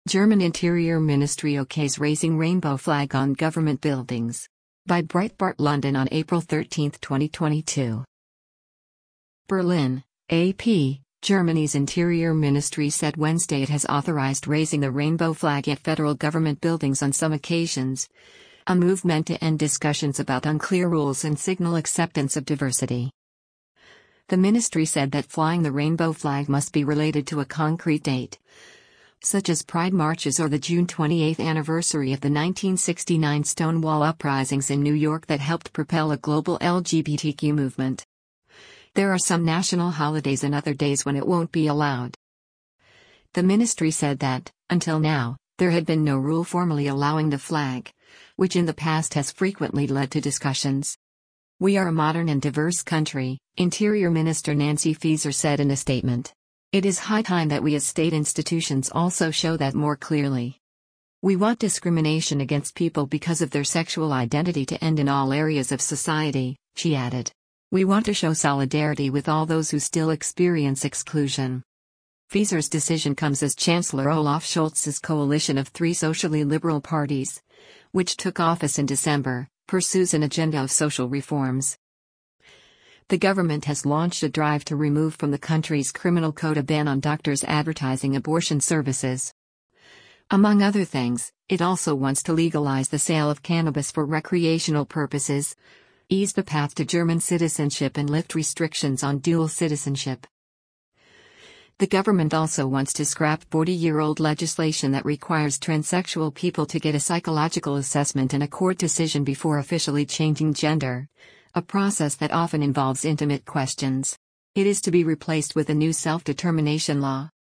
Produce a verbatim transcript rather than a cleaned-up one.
German Interior Ministry okays raising rainbow flag on government buildings. By Breitbart London on April thirteenth, twenty twenty-two. Berlin, A P. Germany's Interior Ministry said Wednesday it has authorized raising the rainbow flag at federal government buildings on some occasions, a move meant to end discussions about unclear rules and signal acceptance of diversity. The ministry said that flying the rainbow flag must be related to a concrete date, such as Pride marches or the June twenty-eighth anniversary of the nineteen sixty-nine Stonewall uprisings in New York that helped propel a global L G B T Q movement. There are some national holidays and other days when it won't be allowed. The ministry said that, until now, there had been no rule formally allowing the flag, which in the past has frequently led to discussions. "We are a modern and diverse country," Interior Minister Nancy Faeser said in a statement. "It is high time that we as state institutions also show that more clearly. We want discrimination against people because of their sexual identity to end in all areas of society," she added. "We want to show solidarity with all those who still experience exclusion." Faeser's decision comes as Chancellor Olaf Scholz's coalition of three socially liberal parties, which took office in December, pursues an agenda of social reforms. The government has launched a drive to remove from the country's criminal code a ban on doctors advertising abortion services. Among other things, it also wants to legalize the sale of cannabis for recreational purposes, ease the path to German citizenship and lift restrictions on dual citizenship. The government also wants to scrap forty-year-old legislation that requires transsexual people to get a psychological assessment and a court decision before officially changing gender, a process that often involves intimate questions. It is to be replaced with a new self-determination law.